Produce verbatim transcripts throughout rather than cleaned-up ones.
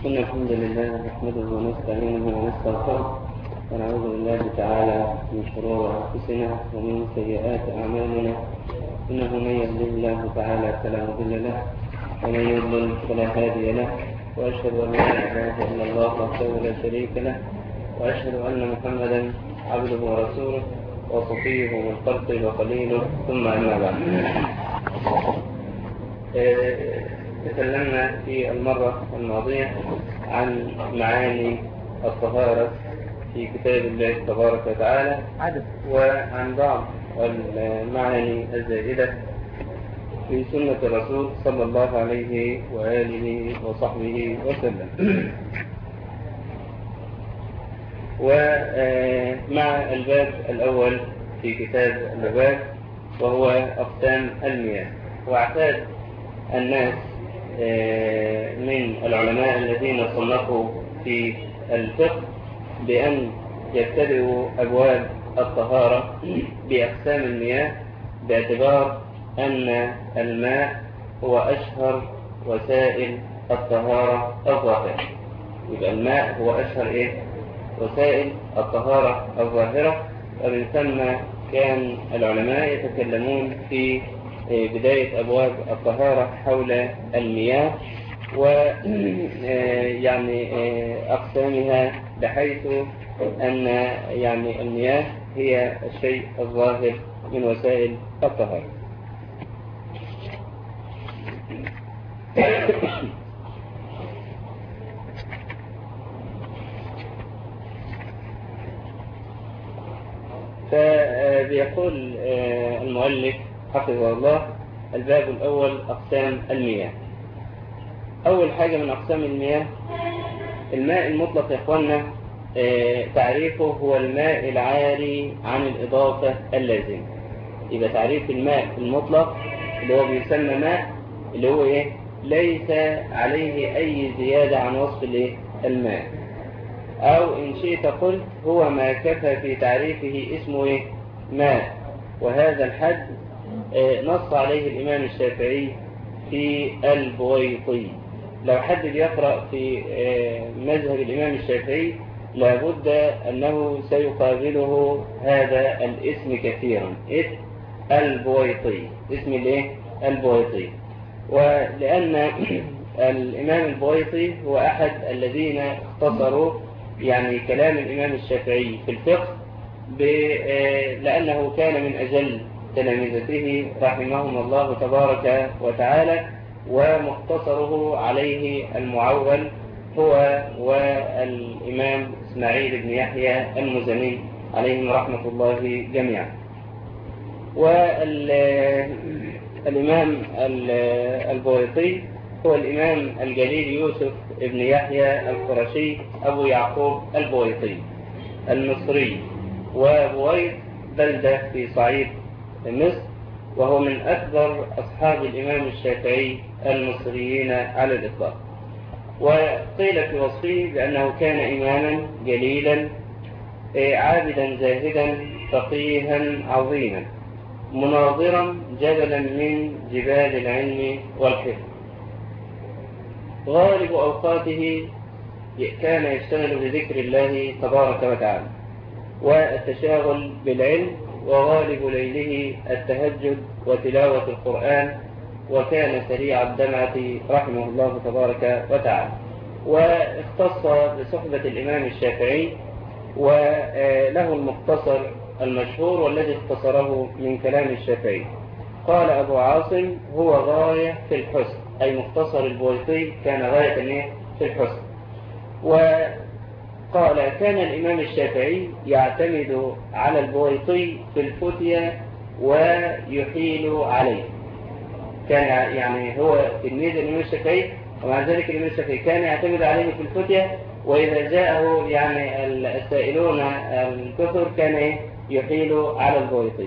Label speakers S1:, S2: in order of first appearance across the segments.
S1: إن الحمد لله نحمده ونستعينه ونستغفره ونعوذ بالله تعالى من شرور أنفسنا ومن سيئات أعمالنا. إنه من يهده الله تعالى فلا مضل له ومن يضلل فلا هادي له، وأشهد أن لا إله إلا الله وحده لا شريك له، وأشهد أن محمدا عبده ورسوله وصفيه من خلقه وخليله، ثم أما بعد. تكلمنا في المرة الماضية عن معاني الطهارة في كتاب الله تبارك وتعالى، وعن بعض المعاني الزائدة في سنة الرسول صلى الله عليه وآله وصحبه وسلم. ومع الباب الأول في كتاب اللباب وهو أقسام المياه. واعتاد الناس من العلماء الذين صنفوا في الفقه بأن يبتدئوا أبواب الطهارة بأقسام المياه، باعتبار أن الماء هو أشهر وسائل الطهارة الظاهرة. يبقى الماء هو أشهر إيه؟ وسائل الطهارة الظاهرة. ومن ثم كان العلماء يتكلمون في بداية أبواب الطهارة حول المياه ويعني أقسامها، بحيث أن يعني المياه هي الشيء الظاهر من وسائل الطهارة. فبيقول المؤلف حفظه الله: الباب الأول أقسام المياه. أول حاجة من أقسام المياه الماء المطلق. يا إخوانا تعريفه هو الماء العاري عن الإضافة اللازمة. يبقى تعريف الماء المطلق اللي هو بيسمى ماء اللي هو إيه؟ ليس عليه أي زيادة عن وصف الإيه؟ الماء، أو إن شئت قلت هو ما كفى في تعريفه اسمه إيه؟ ماء. وهذا الحد نص عليه الإمام الشافعي في البويطي. لو حد بيقرأ في مذهب الإمام الشافعي لابد أنه سيقابله هذا الاسم كثيرا، اسم البويطي، اسم الايه؟ البويطي. ولأن الإمام البويطي هو أحد الذين اختصروا يعني كلام الإمام الشافعي في الفقه، لأنه كان من أجل تلامذته رحمهم الله تبارك وتعالى، ومختصره عليه المعول هو والإمام إسماعيل بن يحيى المزني عليهم رحمة الله جميعا. والإمام البويطي هو الإمام الجليل يوسف بن يحيى القرشي أبو يعقوب البويطي المصري، وبويط بلدة في صعيد مصر، وهو من أكبر أصحاب الإمام الشافعي المصريين على الإطلاق. وقيل في وصفه بأنه كان إماما جليلا عابدا زاهدا فقيها عظيما مناظرا جبلا من جبال العلم والحفظ. غالب أوقاته كان يشتغل بذكر الله تبارك وتعالى والتشاغل بالعلم، وغالب ليله التهجد وتلاوة القرآن، وكان سريع الدمعة رحمه الله تبارك وتعالى. واختص بصحبة الإمام الشافعي، وله المختصر المشهور والذي اختصره من كلام الشافعي. قال أبو عاصم: هو غاية في الحسن، أي مختصر البويطي كان غاية في الحسن. وقال: كان الإمام الشافعي يعتمد على البويطي في الفتية ويحيل عليه. كان يعني هو تلميذ الإمام الشافعي، ومع ذلك الإمام الشافعي كان يعتمد عليه في الفتية، وإذا جاءه يعني السائلون الكثر كان يحيل على البويطي.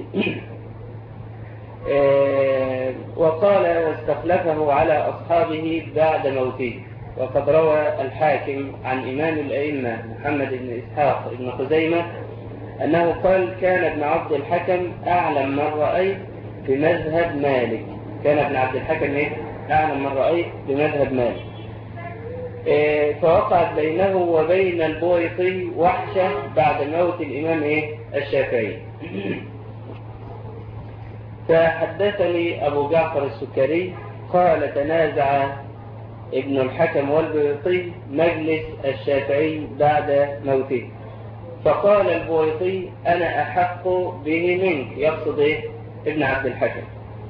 S1: وقال: واستخلفه على أصحابه بعد موته. وقد روى الحاكم عن إمام الأئمة محمد بن إسحاق بن خزيمة أنه قال: كان ابن عبد الحكم أعلم من رأيت بمذهب مالك. كان ابن عبد الحكم إيه؟ أعلم من رأيت بمذهب مالك. فوقعت بينه وبين البويطي وحشة بعد موت الإمام إيه؟ الشافعي. فحدثني أبو جعفر السكري قال تنازع ابن الحكم والبويطي مجلس الشافعي بعد موته، فقال البويطي أنا أحق به منك، يقصد إيه؟ ابن عبد الحكم.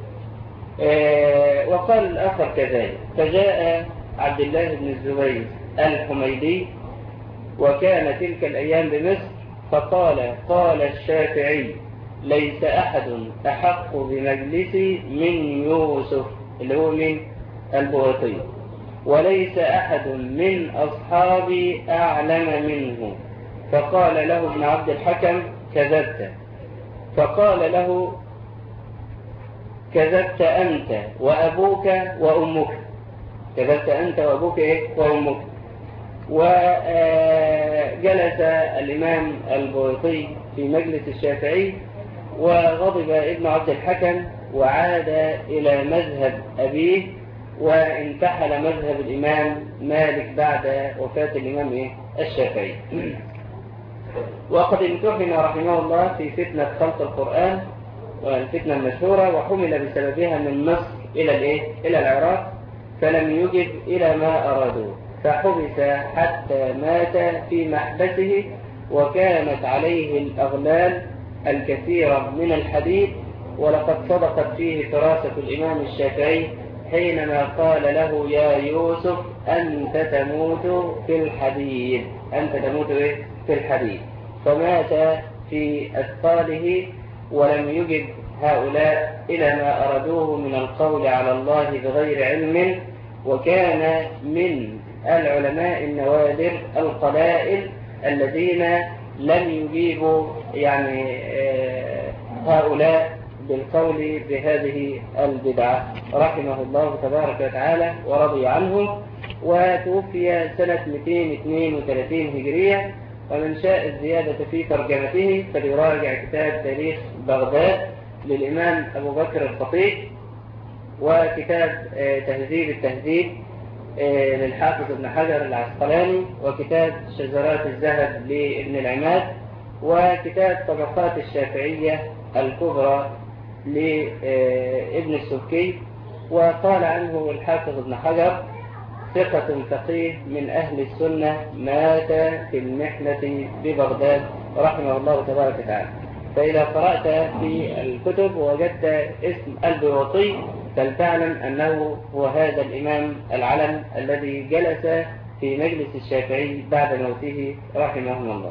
S1: آه وقال الآخر كذلك. فجاء عبد الله بن الزبير الحميدي وكان تلك الأيام بمصر، فقال قال الشافعي ليس أحد أحق بمجلسي من يوسف اللي هو من البويطي، وليس أحد من أصحابي أعلم منه. فقال له ابن عبد الحكم كذبت. فقال له كذبت أنت وأبوك وأمك، كذبت أنت وأبوك إيه؟ وأمك. وجلس الإمام البويطي في مجلس الشافعي وغضب ابن عبد الحكم وعاد إلى مذهب أبيه وانتحل مذهب الإمام مالك بعد وفاة الإمام إيه؟ الشافعي. وقد امتحن رحمه الله في فتنة خلق القرآن والفتنة المشهورة، وحمل بسببها من مصر إلى الإيه؟ إلى العراق، فلم يجب إلى ما أرادوه، فحبس حتى مات في محبسه، وكانت عليه الأغلال الكثيرة من الحديد. ولقد صدقت فيه فراسة الإمام الشافعي حينما قال له يا يوسف أنت تموت في الحديد، أنت تموت إيه؟ في الحديد. فمات في أثقاله، ولم يجب هؤلاء إلى ما أرادوه من القول على الله بغير علم. وكان من العلماء النوادر القلائل الذين لم يجيبوا يعني هؤلاء بالقول بهذه البدعة، رحمه الله تبارك وتعالى ورضي عنهم. وتوفي سنة مئتين واثنين وثلاثين هجرية. ومن شاء الزيادة في ترجمته فليراجع كتاب تاريخ بغداد للإمام أبو بكر الخطيب، وكتاب تهذيب التهذيب للحافظ ابن حجر العسقلاني، وكتاب شجرات الذهب لابن العماد، وكتاب طبقات الشافعية الكبرى لابن السبكي. وقال عنه الحافظ ابن حجر ثقة فقيه من أهل السنة مات في المحنة ببغداد، رحمه الله تبارك وتعالى. فإذا قرأت في الكتب ووجدت اسم البيوطي فلتعلم أنه هو هذا الإمام العلم الذي جلس في مجلس الشافعي بعد موته رحمه الله.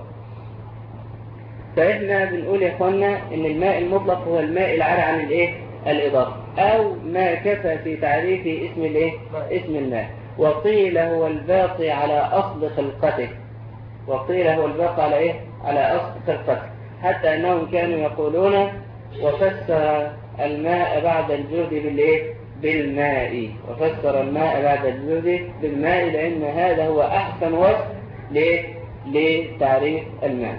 S1: فإحنا بنقول يا أخوانا إن الماء المطلق هو الماء العاري عن الإيه؟ الإضافة، أو ما كفى في تعريف اسم الإيه؟ اسم الماء. وقيل هو الباقي على أصل خلقته، وقيل هو الباقي على إيه؟ على أصل خلقته، حتى أنهم كانوا يقولون وفسر الماء بعد الجود بالإيه؟ بالماء، وفسر الماء بعد الجود بالماء، لأن هذا هو أحسن وصف لتعريف الماء.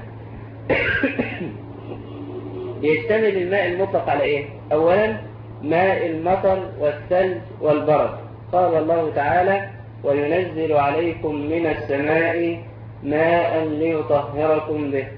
S1: يشتمل الماء المطلق على إيه؟ أولا ماء المطر والثلج والبرد. قال الله تعالى وينزل عليكم من السماء ماء ليطهركم به.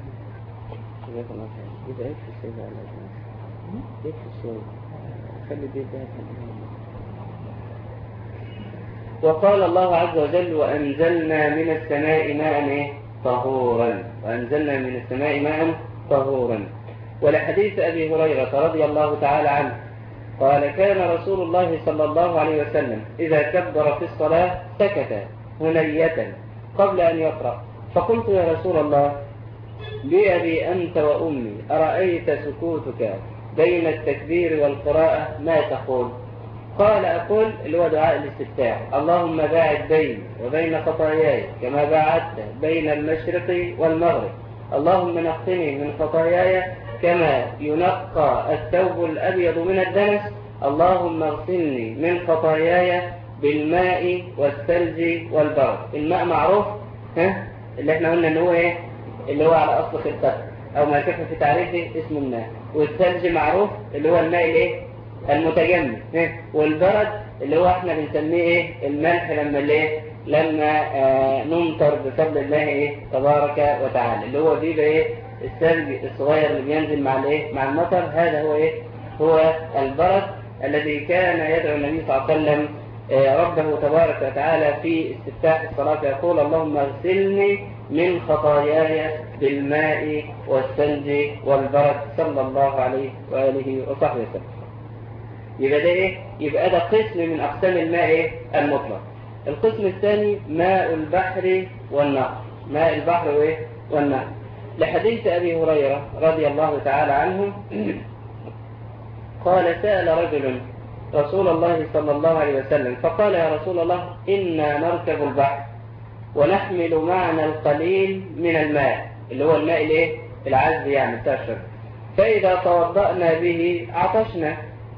S1: وقال الله عز وجل وأنزلنا من السماء ماء إيه؟ طهورا، وأنزلنا من السماء ماء طهورا. ولحديث أبي هريرة رضي الله تعالى عنه قال كان رسول الله صلى الله عليه وسلم إذا كبر في الصلاة سكت هنية قبل أن يقرأ، فقلت يا رسول الله بأبي أنت وأمي أرأيت سكوتك بين التكبير والقراءة ما تقول؟ قال أقول اللي هو دعاء الاستفتاح اللهم باعد بيني وبين خطاياي كما باعدت بين المشرق والمغرب، اللهم نقني من خطاياي كما ينقى الثوب الأبيض من الدنس، اللهم اغسلني من خطاياي بالماء والثلج والبرد. الماء معروف ها اللي احنا قلنا ان هو ايه اللي هو على اصل خلقته او ما كيف في تعريفه اسم الماء، والثلج معروف اللي هو الماء الايه المتجمد، والبرد اللي هو احنا بنسميه ايه الملح لما الايه لما آه نمطر بفضل الله ايه تبارك وتعالى، اللي هو بيبقى ايه الثلج الصغير اللي بينزل مع الايه مع المطر. هذا هو ايه هو البرد الذي كان يدعو النبي صلى الله عليه وسلم آه ربه تبارك وتعالى في استفتاح الصلاة يقول اللهم اغسلني من خطاياي بالماء والثلج والبرد صلى الله عليه وآله وصحبه وسلم. يبقى ده ايه يبقى ده قسم من أقسام الماء إيه؟ المطلق. القسم الثاني ماء البحر والنهر، ماء البحر وايه والنهر، لحديث أبي هريرة رضي الله تعالى عنه قال سأل رجل رسول الله صلى الله عليه وسلم فقال يا رسول الله إنا نركب البحر ونحمل معنا القليل من الماء اللي هو الماء الايه العذب يعني بتاع الشرب، فإذا توضأنا به عطشنا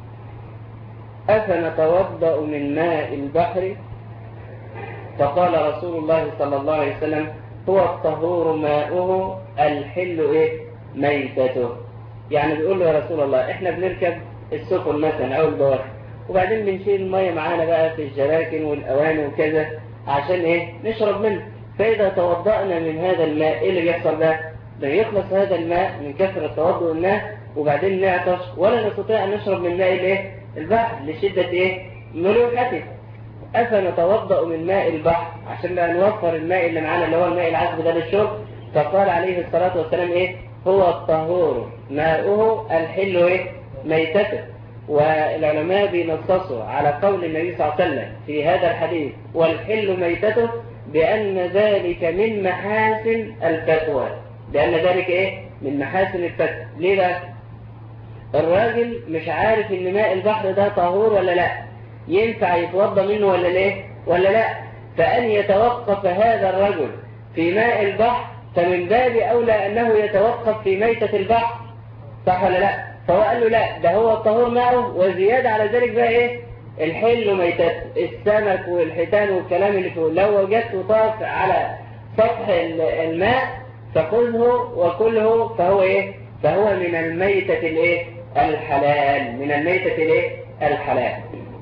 S1: أفنتوضأ من ماء البحر؟ فقال رسول الله صلى الله عليه وسلم هو الطهور ماؤه الحل ايه ميتته. يعني بيقول له يا رسول الله احنا بنركب السفن مثلا او البواخر وبعدين بنشيل الميه معانا بقى في الجراكن والاواني وكذا عشان ايه نشرب منه، فاذا توضأنا من هذا الماء ايه اللي بيحصل بقى؟ بيخلص هذا الماء من كثرة توضؤ الناس وبعدين نعطش ولا نستطيع ان نشرب من ماء الايه البحر لشدة ايه ملوحته. أفنتوضأ من ماء البحر عشان بقى نوفر الماء اللي معانا اللي هو الماء العذب ده للشرب؟ فقال عليه الصلاة والسلام ايه هو الطهور ماؤه الحل ايه ميتته. والعلماء بينصصوا على قول النبي صلى الله عليه وسلم في هذا الحديث والحل ميتته بأن ذلك من محاسن الفتوى، لأن ذلك ايه من محاسن الفتوى. ليه بقى؟ الراجل مش عارف ان ماء البحر ده طهور ولا لا، ينفع يتوضى منه ولا ليه ولا لا، فأن يتوقف هذا الرجل في ماء البحر فمن باب أولى أنه يتوقف في ميتة البحر، صح ولا لا؟ فهو قال له لا ده هو الطهور معه وزيادة على ذلك بقى ايه الحل ميتة السمك والحيتان والكلام اللي فيه، لو وجدته طاف على سطح الماء فخذه وكله فهو ايه فهو من الميتة الايه الحلال، من الميتة الايه الحلال.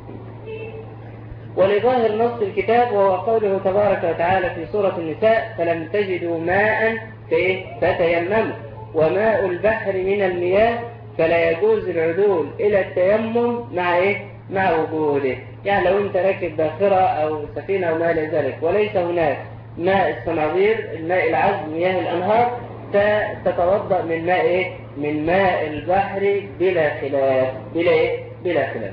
S1: ولظاهر نص الكتاب وهو قوله تبارك وتعالى في سورة النساء فلم تجدوا ماء فتيمموا وماء البحر من المياه فلا يجوز العدول إلى التيمم مع إيه؟ مع وجوده. يعني لو أنت راكب باخرة أو سفينة أو ما إلى ذلك وليس هناك ماء الصناعير الماء العذب مياه الأنهار فتتوضأ من ماء إيه؟ من ماء البحر بلا خلاف بلا إيه؟ بلا خلاف.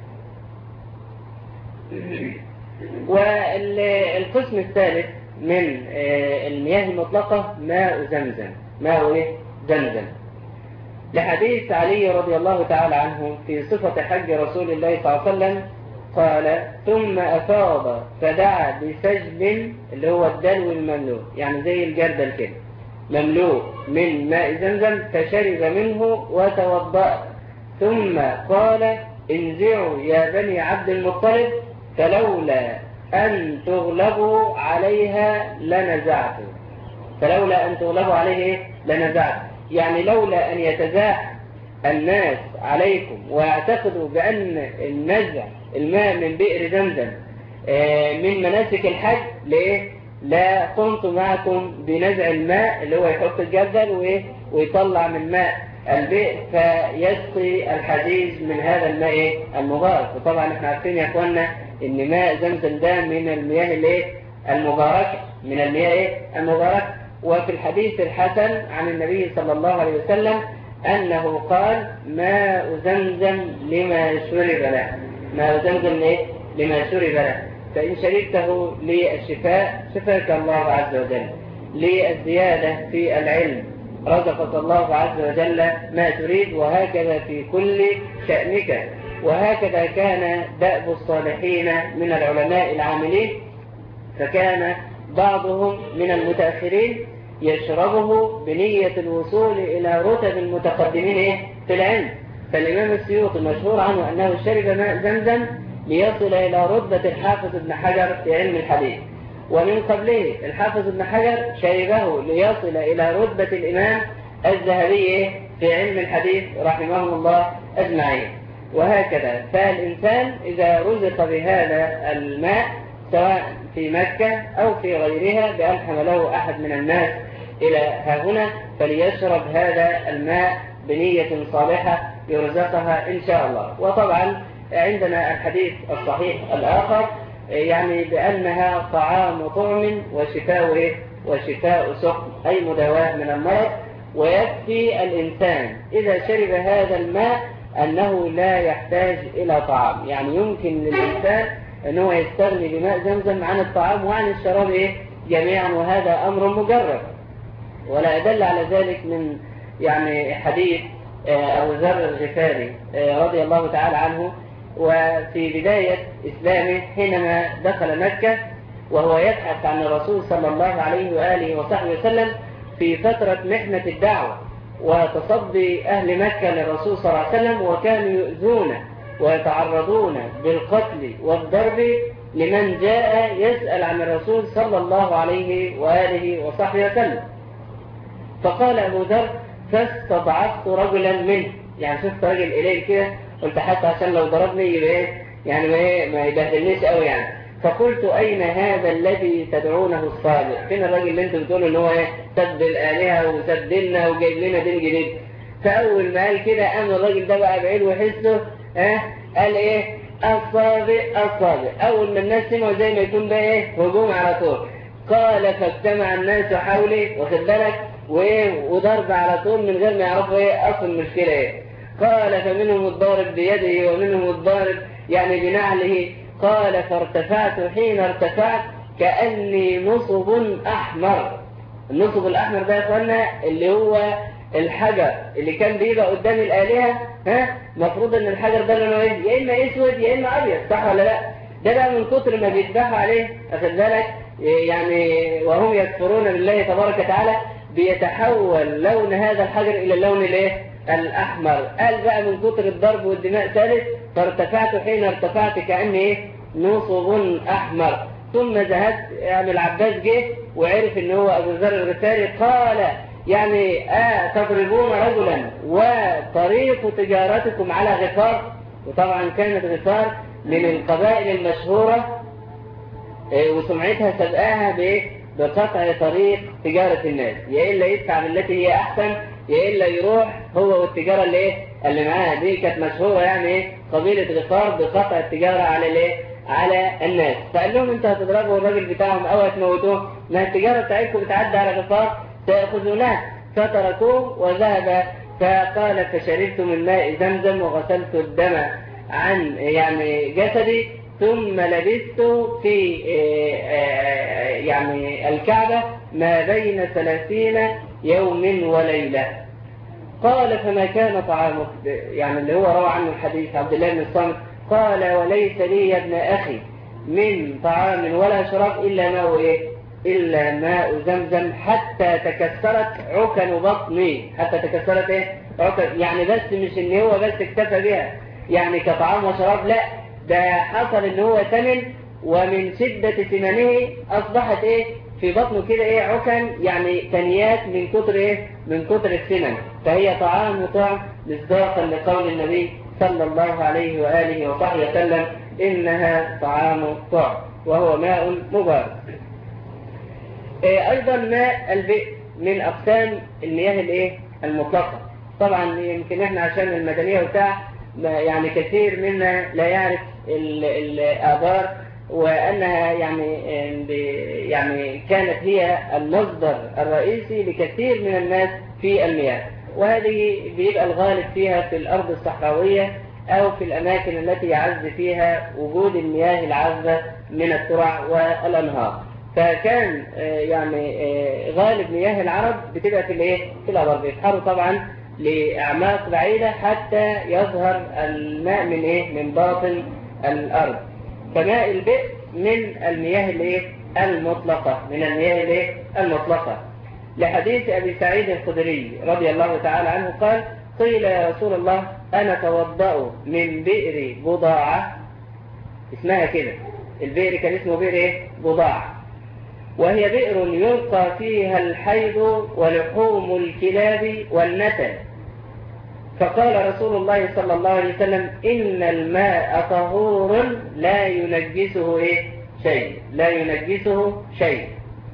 S1: والقسم الثالث من المياه المطلقة ماء زمزم، ماء إيه؟ زمزم، لحديث علي رضي الله تعالى عنه في صفة حج رسول الله صلى الله عليه وسلم قال ثم أفاض فدعا بسجل اللي هو الدلو المملوء يعني زي الجردل كده مملوء من ماء زمزم فشرب منه وتوضأ ثم قال انزعوا يا بني عبد المطلب فلولا أن تغلبوا عليها لنزعته، فلولا أن تغلبوا عليه لنزعته، يعني لولا أن يتزاحم الناس عليكم ويعتقدوا بأن النزع الماء من بئر زمزم من مناسك الحج ليه؟ لا قمت معكم بنزع الماء اللي هو يحط الجردل ويطلع من ماء البئر فيسقي الحديث من هذا الماء المبارك. وطبعا احنا عارفين يا اخوانا ان ماء زمزم ده من المياه الايه المباركه من المياه المباركه. وفي الحديث الحسن عن النبي صلى الله عليه وسلم انه قال ماء زمزم لما شرب له، ماء زمزم ايه لما شرب له، فان شربته للشفاء شفاك الله عز وجل، للزياده في العلم رزقك الله عز وجل ما تريد، وهكذا في كل شأنك. وهكذا كان دأب الصالحين من العلماء العاملين، فكان بعضهم من المتأخرين يشربه بنية الوصول إلى رتب المتقدمين في العلم. فالإمام السيوطي مشهور عنه أنه شرب ماء زمزم ليصل إلى رتبة الحافظ ابن حجر في علم الحديث، ومن قبله الحافظ ابن حجر شربه ليصل إلى رتبة الإمام الذهبي في علم الحديث رحمه الله أجمعين. وهكذا. فالإنسان إذا رزق بهذا الماء سواء في مكة أو في غيرها بأن حمله أحد من الناس إلى هنا فليشرب هذا الماء بنية صالحة يرزقها إن شاء الله. وطبعا عندنا الحديث الصحيح الآخر يعني بأنها طعام طعم وشفاء وشفاء سقم، أي مداواة من المرض. ويكفي الإنسان إذا شرب هذا الماء أنه لا يحتاج إلى طعام، يعني يمكن للإنسان أنه يستغني بماء زمزم عن الطعام وعن الشراب إيه جميعا، وهذا أمر مجرد. ولا أدل على ذلك من يعني حديث أبو ذر الغفاري رضي الله تعالى عنه، وفي بداية إسلامه حينما دخل مكة وهو يبحث عن الرسول صلى الله عليه وآله وصحبه وسلم في فترة محنة الدعوة وتصدي أهل مكة للرسول صلى الله عليه وسلم، وكانوا يؤذون ويتعرضون بالقتل والضرب لمن جاء يسأل عن الرسول صلى الله عليه وآله وصحبه وسلم. فقال أبو ذر: فاستضعفت رجلا منه، يعني شفت راجل إليه كده قلت حتى عشان لو ضربني يبقى يعني ما يبهدلنيش قوي يعني. فقلت: أين هذا الذي تدعونه الصادق؟ فين الراجل اللي انتم بتقولوا ان هو سد الآلهة وسدلنا وجايب لنا دين جديد؟ فأول ما قال كده قام الراجل ده بقى بعيد وحسه اه قال ايه؟ الصادق الصادق. أول ما الناس سمعوا زي ما يكون بقى ايه هجوم على طول. قال: فاجتمع الناس حولي، واخد بالك، وايه وضرب على طول من غير ما يعرفوا ايه اصل المشكلة ايه. قال: فمنهم الضارب بيده ومنهم الضارب يعني بنعله. قال: فارتفعت، حين ارتفعت كأني نصب أحمر. النصب الأحمر ده يا اخوانا اللي هو الحجر اللي كان بيبقى قدام الآلهة، ها مفروض ان الحجر ده لونه ايه؟ يا اما اسود يا اما ابيض، صح ولا لا؟ ده بقى من كتر ما بيذبحوا عليه، اخد بالك، يعني وهم يكفرون بالله تبارك وتعالى بيتحول لون هذا الحجر الى اللون الايه؟ الأحمر. قال بقى من كتر الضرب والدماء ثالث: فارتفعت حين ارتفعت كأني ايه نصب أحمر. ثم ذهبت، يعني العباس جه وعرف ان هو أبو ذر الغفاري. قال: يعني آه تضربون رجلا وطريق تجارتكم على غفار. وطبعا كانت غفار من القبائل المشهورة وسمعتها سبقاها بقطع طريق تجارة الناس، يا إلا يدفع بالتي هي أحسن يا إلا يروح هو والتجارة اللي إيه اللي معاها. دي كانت مشهورة يعني إيه قبيلة غفار بقطع التجارة على الإيه على الناس. فقال لهم: أنتوا هتضربوا الراجل بتاعهم أو هتموتوه؟ ما التجارة بتاعتكم بتعدي على غفار سيأخذونها. فتركوه وذهب. فقال: فشربت من ماء زمزم وغسلت الدم عن يعني جسدي، ثم لبثت في يعني الكعبة ما بين ثلاثين يوم وليلة. قال: فما كان طعامك؟ يعني اللي هو روى عنه الحديث عبد الله بن الصامت. قال: وليس لي يا ابن أخي من طعام ولا شراب إلا ماء إيه؟ إلا ماء زمزم حتى تكسرت عكن بطني. حتى تكسرت إيه؟ عكن، يعني بس مش إن هو بس اكتفى بها يعني كطعام وشراب، لا، ده حصل إن هو تمن، ومن شدة ثمنه أصبحت إيه في بطنه كده إيه عكن، يعني تنيات من كتر إيه من كتر الثمن. فهي طعام وطعم مصداقا لقول النبي صلى الله عليه وآله وصحبه وسلم: إنها طعام طعم، وهو ماء مبارك. إيه أيضا ماء البئر من أقسام المياه الإيه المطلقة. طبعا يمكن إحنا عشان المدنية وبتاع يعني كثير منا لا يعرف الآبار، وأنها يعني يعني كانت هي المصدر الرئيسي لكثير من الناس في المياه، وهذه بيبقى الغالب فيها في الأرض الصحراوية أو في الأماكن التي يعز فيها وجود المياه العذبة من الترع والأنهار. فكان يعني غالب مياه العرب بتبقى في الايه في الأبار، بيسحروا طبعا لأعماق بعيدة حتى يظهر الماء من ايه من باطن الأرض. فماء البئر من المياه الايه المطلقة من المياه الايه المطلقة لحديث أبي سعيد الخدري رضي الله تعالى عنه قال: قيل يا رسول الله: أنا توضأ من بئر بضاعة. اسمها كده، البئر كان اسمه بئر ايه بضاعة، وهي بئر يلقى فيها الحيض ولحوم الكلاب والنتن، فقال رسول الله صلى الله عليه وسلم إن الماء طهور لا ينجسه إيه؟ شيء لا ينجسه شيء.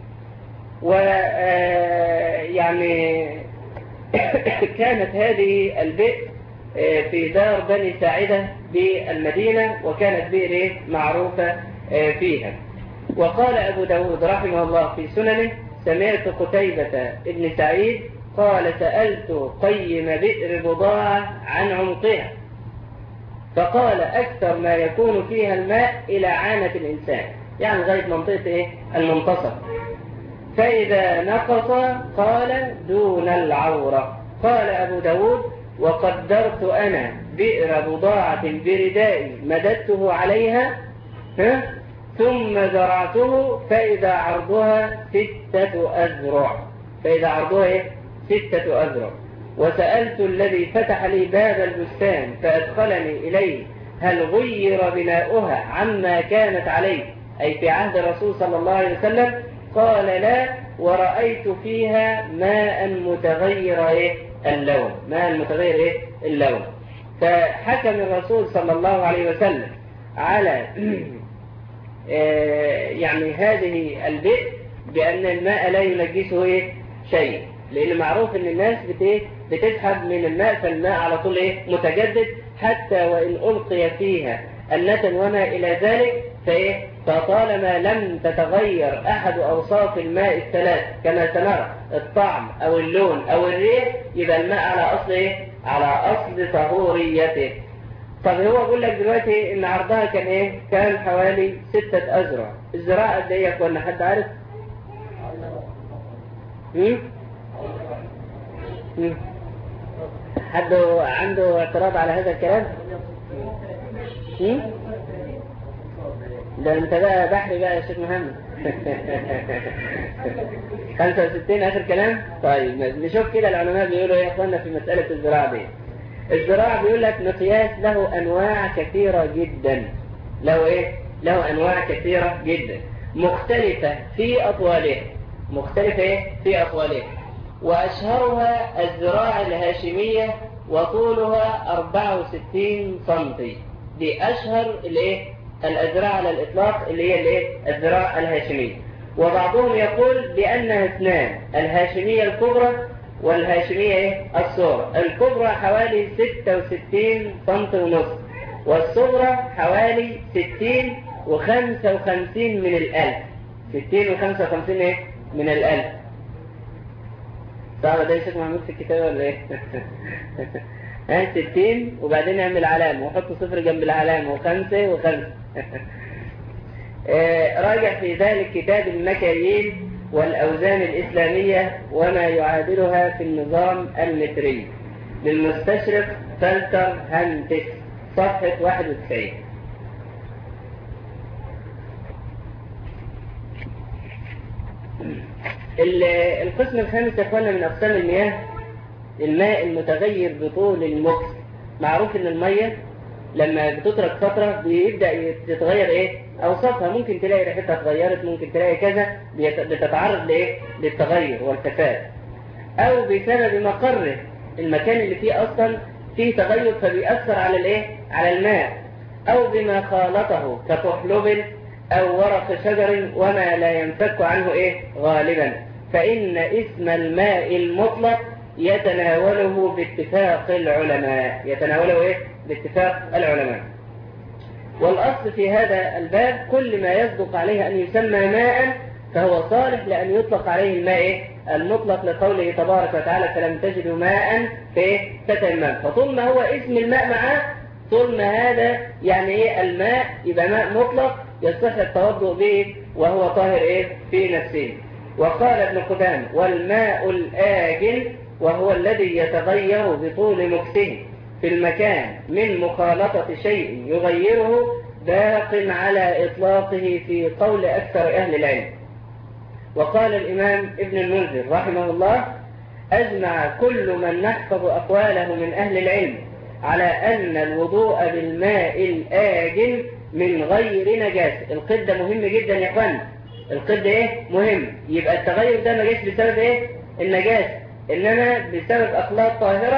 S1: ويعني كانت هذه البئر في دار بني ساعدة بالمدينة، وكانت بئر معروفة فيها. وقال أبو داود رحمه الله في سننه سمعت قتيبة ابن سعيد قال سألت قيم بئر بضاعة عن عمقها فقال أكثر ما يكون فيها الماء إلى عانة الإنسان، يعني لغاية منطقة إيه؟ المنتصف، فإذا نقص قال دون العورة. قال أبو داود وقدرت أنا بئر بضاعة بردائي مددته عليها ها؟ ثم زرعته فإذا عرضها ستة أذرع فإذا عرضها إيه؟ ستة أذرع. وسألت الذي فتح لي باب البستان فأدخلني إليه هل غير بناؤها عما كانت عليه، أي في عهد الرسول صلى الله عليه وسلم؟ قال لا، ورأيت فيها ماء متغير إيه؟ اللون ماء متغير إيه؟ اللون. فحكم الرسول صلى الله عليه وسلم على يعني هذه البئر بأن الماء لا ينجسه إيه؟ شيء، لأن معروف أن الناس بتسحب من الماء، فالماء على طول إيه؟ متجدد، حتى وإن ألقي فيها النتن وما إلى ذلك فإيه؟ فطالما لم تتغير أحد أوصاف الماء الثلاث كما سنرى الطعم أو اللون أو الريح، يبقى الماء على أصل إيه؟ على أصل طهوريته. طب هو بيقول لك دلوقتي إن عرضها كان إيه؟ كان حوالي ستة أذرع. الزراعة قد إيه يا أخوانا؟ حد عارف؟ هم؟ هم؟ حد عنده اعتراض على هذا الكلام؟ هم؟ ده انت بقى بحري بقى يا شيخ محمد. خمسة وستين آخر كلام؟ طيب نشوف كده العلماء بيقولوا ايه يا اخوانا في مسألة الزراعة دي. الزراعة بيقول لك مقياس له أنواع كثيرة جدا، له ايه؟ له أنواع كثيرة جدا مختلفة في أطوالها مختلفة ايه؟ في أطوالها وأشهرها الزراعة الهاشمية وطولها أربعة وستين سنتي. دي أشهر الايه؟ الأزراع على الإطلاق اللي هي الايه؟ الزراعة الهاشمية. وبعضهم يقول بأنها اثنان، الهاشمية الكبرى والهاشمية ايه؟ الصغرى. الكبرى حوالي ستة وستين سنتي ونص، والصغرى حوالي ستين وخمسة وخمسين من الألف. ستين وخمسة وخمسين ايه؟ من الألف. صعب ده يا شيخ محمود في الكتاب ولا ايه؟ ها ستين وبعدين نعمل علامة وحط صفر جنب العلامة وخمسة وخمسة. راجع في ذلك كتاب المكاييل والأوزان الإسلامية وما يعادلها في النظام المتري للمستشرق فلتر هانتكس صفحة واحد وتسعين. القسم الخامس يا اخوانا من أقسام المياه الماء المتغير بطول المكث. معروف ان المية لما بتترك فترة بيبدأ يتغير ايه اوصافها، ممكن تلاقي ريحتها اتغيرت، ممكن تلاقي كذا، بتتعرض لايه للتغير والفساد، او بسبب مقره المكان اللي فيه اصلا فيه تغير فبيأثر على الايه على الماء، او بما خالطه كطحلب او ورق شجر وما لا ينفك عنه ايه غالبا، فإن اسم الماء المطلق يتناوله باتفاق العلماء يتناوله إيه؟ باتفاق العلماء. والأصل في هذا الباب كل ما يصدق عليه أن يسمى ماء فهو صالح لأن يطلق عليه الماء إيه؟ المطلق، لقوله تبارك وتعالى فلم تجدوا ماء فتيمموا. فطول ما هو اسم الماء معاه طول ما هذا يعني إيه الماء يبقى ماء مطلق يصح التوضؤ به وهو طاهر إيه؟ في نفسه. وقال ابن قدامة والماء الآجل وهو الذي يتغير بطول مكثه في المكان من مخالطة شيء يغيره باق على إطلاقه في قول أكثر أهل العلم. وقال الإمام ابن المنذر رحمه الله أجمع كل من نحفظ أقواله من أهل العلم على أن الوضوء بالماء الآجل من غير نجاسة. القيد ده مهم جدا يا اخوان، القيد ايه مهم. يبقى التغير ده ما جاش بسبب ايه النجاسة، انما بسبب اخلاق طاهرة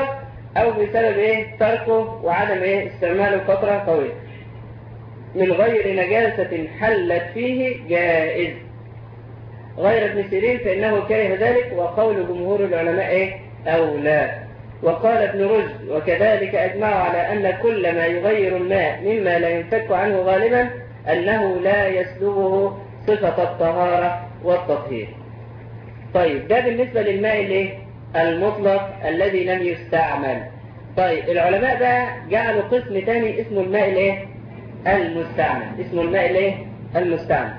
S1: أو بسبب إيه تركه وعدم إيه استعماله فترة طويلة من غير نجاسة حلت فيه جائز. غير ابن سيرين فإنه كره ذلك، وقول جمهور العلماء إيه أولى. وقال ابن رشد وكذلك أجمعوا على أن كل ما يغير الماء مما لا ينفك عنه غالبا أنه لا يسلبه صفة الطهارة والتطهير. طيب ده بالنسبة للماء الايه المطلق الذي لم يستعمل. طيب العلماء بقى جعلوا قسم ثاني اسمه الماء الايه المستعمل. اسمه الماء الايه المستعمل.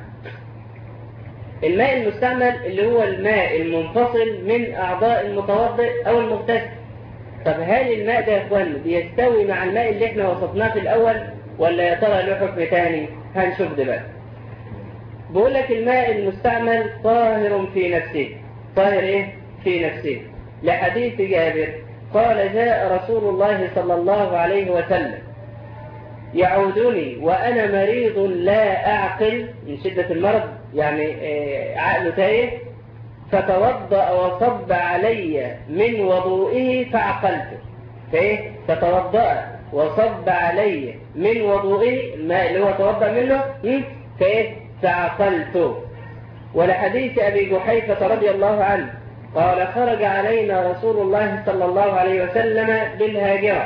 S1: الماء المستعمل اللي هو الماء المنفصل من أعضاء المتوضئ أو المغتسل. طب هل الماء ده يا اخوان بيستوي مع الماء اللي احنا وصفناه في الأول ولا يا ترى له حكم ثاني؟ هنشوف دلوقتي. بقول لك الماء المستعمل طاهر في نفسه. طاهر ايه في نفسه لحديث جابر قال جاء رسول الله صلى الله عليه وسلم يعودني وأنا مريض لا أعقل من شدة المرض، يعني عقله تايه، فتوضأ وصب علي من وضوئه فعقلته. فايه فتوضأ وصب علي من وضوئه الماء اللي هو توضأ منه فايه فعقلته. ولحديث أبي جحيفة رضي الله عنه قال خرج علينا رسول الله صلى الله عليه وسلم بالهاجرة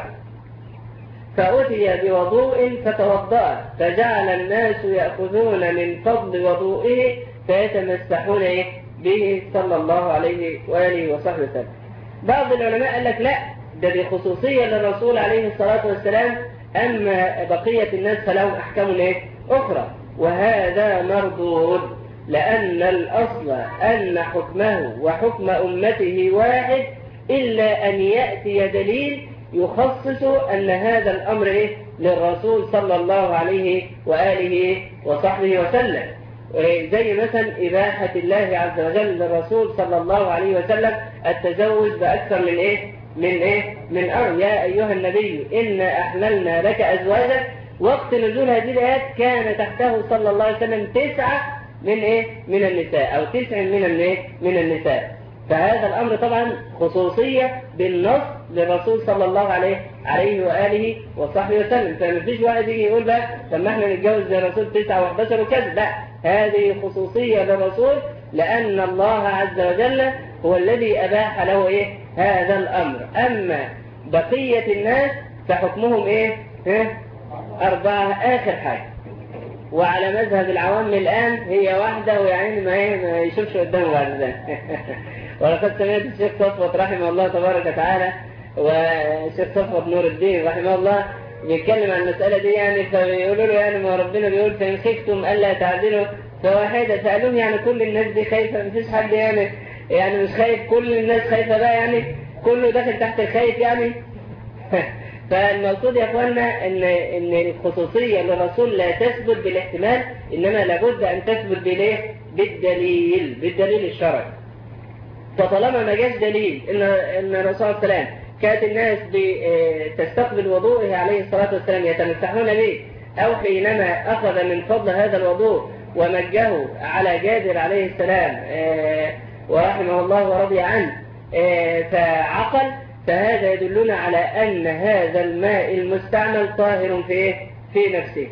S1: فأتي بوضوء فتوضأ فجعل الناس يأخذون من فضل وضوئه فيتمسحون به صلى الله عليه وآله وصحبه وسلم. بعض العلماء قال لك لا، ده دي خصوصية للرسول عليه الصلاة والسلام، أما بقية الناس فلهم أحكام أخرى، وهذا مردود لأن الأصل أن حكمه وحكم أمته واحد إلا أن يأتي دليل يخصص أن هذا الأمر إيه؟ للرسول صلى الله عليه وآله وصحبه وسلم، زي مثلا إباحة الله عز وجل للرسول صلى الله عليه وسلم التزوج بأكثر من إيه؟ من إيه؟ من أمر. يا أيها النبي إنا أحللنا لك أزواجك. وقت نزول هذه الآيات كان تحته صلى الله عليه وسلم تسعة من إيه؟ من النساء أو تسع من الإيه؟ من النساء. فهذا الأمر طبعا خصوصية بالنص للرسول صلى الله عليه عليه وآله وصحبه وسلم. فمفيش واحد يجي يقول بقى طب ما احنا نتجوز زي الرسول تسعة وحداشر وكذا، لا، هذه خصوصية للرسول لأن الله عز وجل هو الذي أباح له إيه؟ هذا الأمر. أما بقية الناس فحكمهم إيه؟ ها؟ أربعة آخر حاجة. وعلى مذهب العوام الآن هي واحدة ويعني ما, ما يشوفش قدامه بعد ذلك. ولقد سمعت الشيخ صفوت رحمه الله تبارك وتعالى والشيخ صفوت نور الدين رحمه الله بيتكلم عن المسألة دي، يعني فبيقولوا له يعني ما ربنا بيقول فإن خفتم ألا تعدلوا فواحدة. سألوهم يعني كل الناس دي خايفة؟ مفيش حد يعني يعني مش خايف؟ كل الناس خايفة بقى يعني كله داخل تحت الخايف يعني. فالمقصود يا اخوانا ان ان الخصوصيه للرسول لا تثبت بالاحتمال، انما لابد ان تثبت بالايه؟ بالدليل، بالدليل الشرعي. فطالما ما جاش دليل ان ان الرسول صلى الله عليه وسلم كانت الناس تستقبل وضوءه عليه الصلاه والسلام يتمسحون به، او حينما اخذ من فضل هذا الوضوء ومجه على جابر عليه السلام ورحمه الله ورضي عنه فعقل، فهذا يدلنا على أن هذا الماء المستعمل طاهر في في نفسه.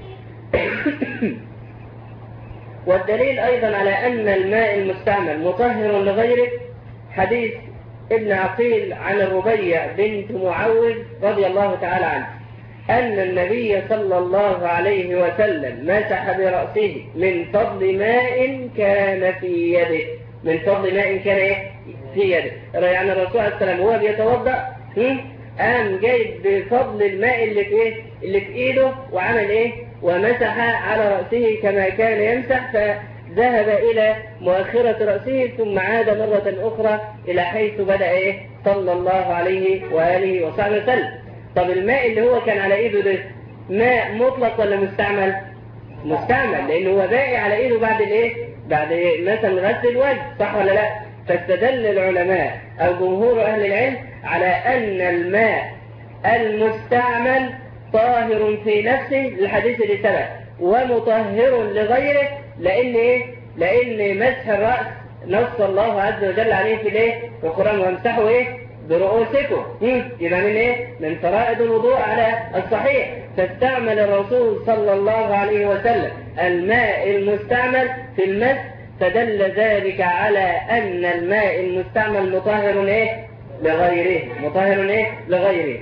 S1: والدليل أيضا على أن الماء المستعمل مطهر لغيره حديث ابن عقيل عن الربيع بنت معوذ رضي الله تعالى عنه أن النبي صلى الله عليه وسلم مسح برأسه من فضل ماء كان في يده. من فضل ماء كان إيه؟ في يده. يعني الرسول عليه السلام هو بيتوضأ قام جايب بفضل الماء اللي في ايه اللي في ايده وعمل ايه ومسح على رأسه كما كان يمسح، فذهب الى مؤخرة رأسه ثم عاد مرة اخرى الى حيث بدأ ايه صلى الله عليه وآله وصحبه وسلم. طب الماء اللي هو كان على ايده ده ماء مطلق ولا مستعمل؟ مستعمل، لانه هو باقي على ايده بعد الايه بعد إيه؟ مثلا غسل الوجه، صح ولا لا؟ فاستدل العلماء أو جمهور أهل العلم على أن الماء المستعمل طاهر في نفسه للحديث اللي سبق ومطهر لغيره، لأن إيه؟ لأن مسح الرأس نص الله عز وجل عليه في الإيه؟ في القرآن وامسحوا إيه؟ برؤوسكم. يبقى من ايه؟ من فرائض الوضوء على الصحيح. فاستعمل الرسول صلى الله عليه وسلم الماء المستعمل في المس، فدل ذلك على أن الماء المستعمل مطهر ايه؟ لغيره، مطهر ايه؟ لغيره.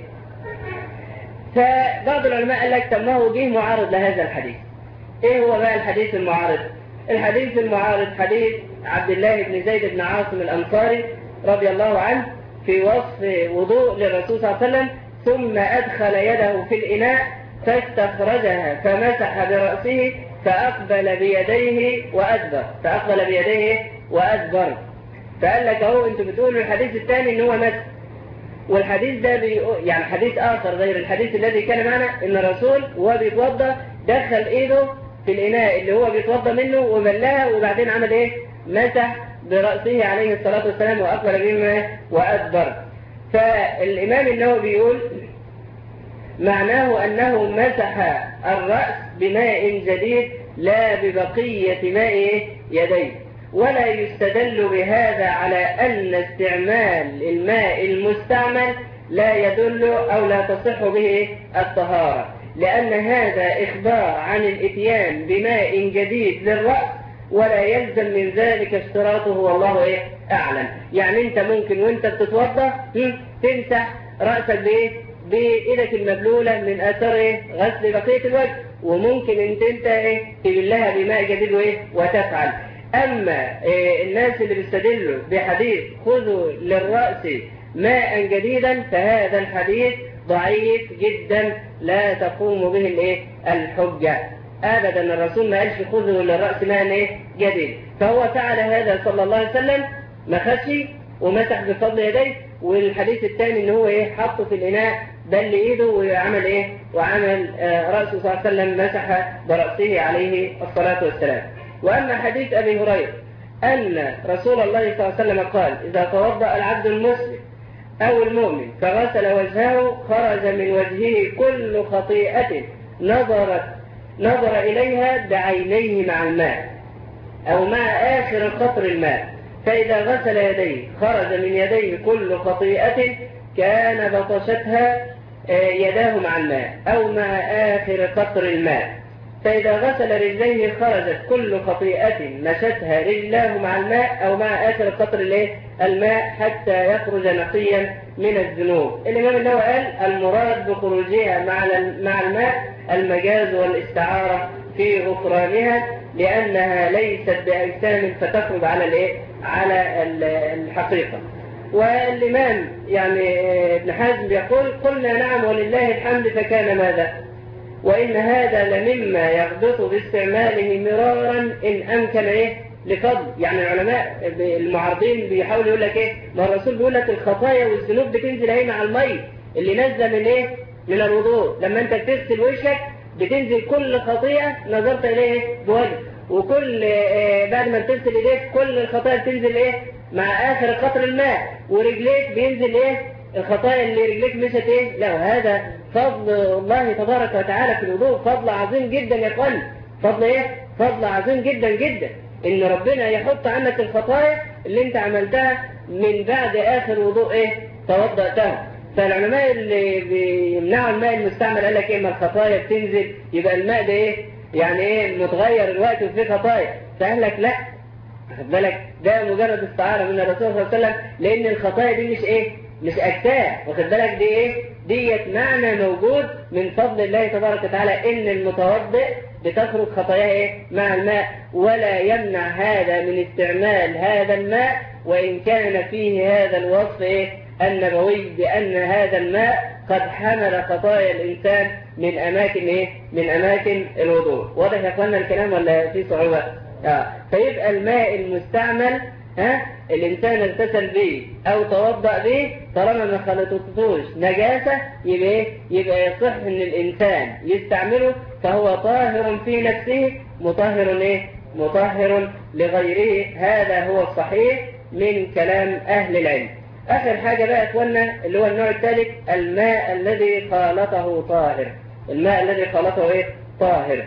S1: فبعض العلماء قال لك طب ما هو جه معارض لهذا الحديث. ايه هو بقى الحديث المعارض؟ الحديث المعارض حديث عبد الله بن زيد بن عاصم الأنصاري رضي الله عنه في وصف وضوء للرسول صلى الله عليه وسلم: ثم أدخل يده في الإناء فاستخرجها فمسح برأسه فأقبل بيديه وأدبر، فأقبل بيديه وأدبر. فقال لك اهو انتوا بتقولوا الحديث الثاني ان هو مسح، والحديث ده بيقول يعني حديث آخر غير الحديث الذي كان معنا ان الرسول وهو بيتوضا دخل ايده في الإناء اللي هو بيتوضا منه وملاها، وبعدين عمل ايه؟ مسح برأسه عليه الصلاة والسلام وأقبل بهما وأدبر. فالإمام النووي بيقول معناه أنه مسح الرأس بماء جديد لا ببقية ماء يديه، ولا يستدل بهذا على أن استعمال الماء المستعمل لا يدل أو لا تصح به الطهارة، لأن هذا إخبار عن الإتيان بماء جديد للرأس، ولا يلزم من ذلك اشتراطه والله إيه أعلم. يعني أنت ممكن وأنت بتتوضأ تمسح رأسك بإيه؟ بإيدك المبلولة من أثر إيه؟ غسل بقية الوجه، وممكن أنت أنت إيه؟ تبلها بماء جديد وإيه؟ وتفعل. أما إيه الناس اللي بيستدلوا بحديث خذوا للرأس ماء جديدا فهذا الحديث ضعيف جدا لا تقوم به الإيه؟ الحجة أبدا. الرسول ما قالش خذوا للرأس ماء إيه؟ جديد، فهو فعل هذا صلى الله عليه وسلم، ما خدش ومسح بفضل يديه. والحديث الثاني ان هو ايه؟ حطه في الاناء بل ايده وعمل ايه؟ وعمل آه رأسه صلى الله عليه وسلم مسح برأسه عليه الصلاة والسلام. واما حديث ابي هريرة ان رسول الله صلى الله عليه وسلم قال: اذا توضأ العبد المسلم او المؤمن فغسل وجهه خرج من وجهه كل خطيئة نظرت نظر اليها بعينيه مع الماء او مع اخر قطر الماء، فإذا غسل يديه خرج من يديه كل خطيئة كان بطشتها يداه مع الماء أو مع آخر قطر الماء، فإذا غسل رجليه خرجت كل خطيئة مشتها رجلاه مع الماء أو مع آخر قطر الماء حتى يخرج نقيا من الذنوب. الإمام النووي قال: المراد بخروجها مع الماء المجاز والاستعارة في غفرانها، لأنها ليست بأجسام فتخرج على الإيه؟ على الحقيقة. والإمام يعني ابن حزم يقول: قلنا نعم ولله الحمد، فكان ماذا؟ وإن هذا لمما يغبط باستعماله مرارا إن أمكن إيه؟ لفضل. يعني العلماء المعارضين بيحاولوا يقول لك إيه؟ ما الرسول بيقول لك الخطايا والذنوب بتنزل اهي مع المي اللي نزل من إيه؟ من الوضوء. لما أنت بتغسل وشك بتنزل كل خطيئة نظرت إليه بوجه، وكل بعد ما تغسل ايديك كل الخطايا بتنزل ايه؟ مع اخر قطر الماء، ورجليك بينزل ايه؟ الخطايا اللي رجليك مشت ايه؟ لا، هذا فضل الله تبارك وتعالى في الوضوء، فضل عظيم جدا يا اخوان. فضل ايه؟ فضل عظيم جدا جدا ان ربنا يحط عنك الخطايا اللي انت عملتها من بعد اخر وضوء ايه؟ توضأتها. فالعلماء اللي بيمنعوا الماء المستعمل قال لك ايه؟ ما الخطايا بتنزل يبقى الماء ده ايه؟ يعني ايه؟ متغير الوقت وفيه خطايا. فقال لك لا، خد بالك ده مجرد استعارة من الرسول صلى الله عليه وسلم، لان الخطايا دي مش ايه؟ مش اجسام. واخد بالك دي ايه؟ ديت معنى موجود من فضل الله تبارك وتعالى ان المتوضئ بتخرج خطاياه ايه؟ مع الماء، ولا يمنع هذا من استعمال هذا الماء وان كان فيه هذا الوصف ايه؟ النبوي بان هذا الماء قد حمل خطايا الانسان من اماكن ايه؟ من اماكن الوضوء. واضح يا اخوانا الكلام ولا في صعوبة؟ اه فيبقى الماء المستعمل ها الانسان اغتسل به او توضأ به طالما ما خلطتوش نجاسة يبقى ايه؟ يبقى يصح ان الانسان يستعمله، فهو طاهر في نفسه مطهر ايه؟ مطهر لغيره. هذا هو الصحيح من كلام اهل العلم. آخر حاجة بقى اخوانا اللي هو النوع الثالث، الماء الذي خالطه طاهر. الماء الذي خالطه ايه؟ طاهر،